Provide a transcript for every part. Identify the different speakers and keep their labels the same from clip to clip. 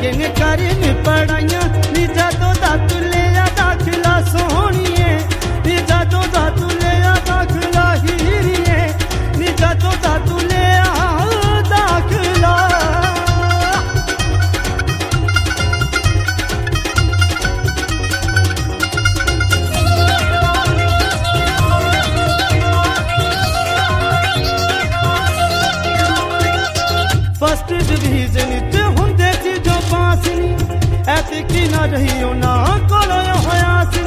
Speaker 1: ਮੁੰਡੇ ਨੇ ਕਰਨ ਪੜਾਈਆਂ ਨੀ ਜਦੋਂ ਦਾ ਤੂੰ ਲਿਆ ਦਾਖਲਾ ਸੋਹਣੀਏ ਨੀ ਜਦੋਂ ਦਾ ਤੂੰ ਲਿਆ ਦਾਖਲਾ ਹੀਰੀਏ ਨੀ ਜਦੋਂ ਦਾ ਤੂੰ ਲਿਆ ਦਾਖਲਾ फस्ट डिवीजन च हुंदे सी जो पास नी ऐतकी ना रही उन्हां कोलों होया सी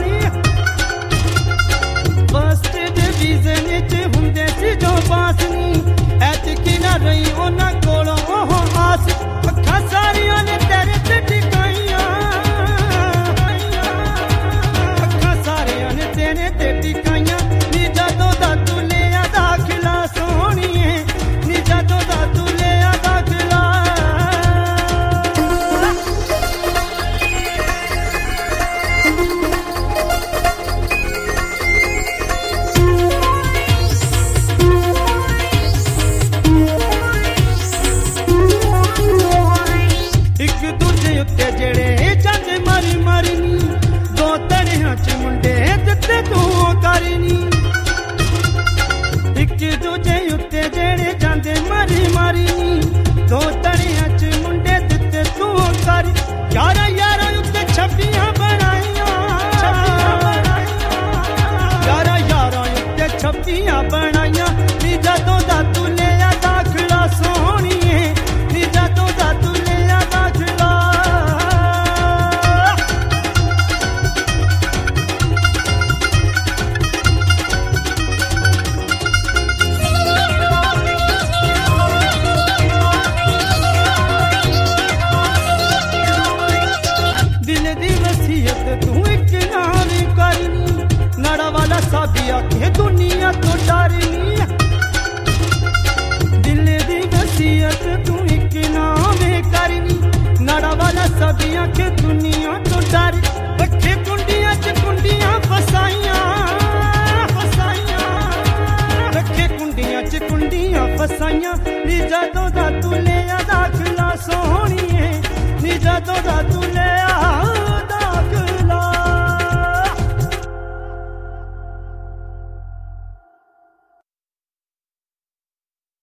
Speaker 1: फस्ट डिवीजन च हुंदे सी जो पास नी ऐतकी ना रही उन्हां कोलों आस अखां सारियां ने तेरे ते टिकाइयां अखां सारियां ने तेरे ते टिकाइयां नी जदों दा तू लिया दाखला सोहणीए नी जदों दा तू ਜਿਹੜੇ ਜੰਜ ਮਾਰੀ ਮਾਰੀ ਨੀ ਦੋ ਤੜਿਆਂ ਚ ਮੁੰਡੇ ਦਿੱਤੇ ਤੂੰ ਕਰਨੀ ਇੱਕ ਦੂਜੇ ਉੱਤੇ ਜਿਹੜੇ ਜਾਂਦੇ ਮਾਰੀ ਮਾਰੀ ਨੀ ਦੋ ਤੜਿਆਂ ਚ ਮੁੰਡੇ ਦਿੱਤੇ ਤੂੰ ਕਰ ਯਾਰਾਂ ਯਾਰਾਂ ਉੱਤੇ ਛੱਪੀਆਂ ਬਣਾਈਆਂ ਯਾਰਾਂ ਯਾਰਾਂ ਉੱਤੇ ਛੱਪੀਆਂ ਬਣਾਈਆਂ ਨੀ ਜਦੋਂ ਦਾ ਤੂੰ ਲਿਆ ਦਾਖਲਾ ਸੋਹਣੀਏ ਨੀ ਜਦੋਂ ਦਾ ਤੂੰ ਲਿਆ ਦਾਖਲਾ साबिया के दुनिया तो डरनी दिल दी वसीयत तू एक नाम करनी नाड़ा वाला साबिया के दुनिया तो डर रखे कुंडियां च कुंडियां फसाइयां रखे कुंडियां च कुंडियां फसाइयां नी जदों दा तू लिया दाखला सोहणीए नी जदों दा तू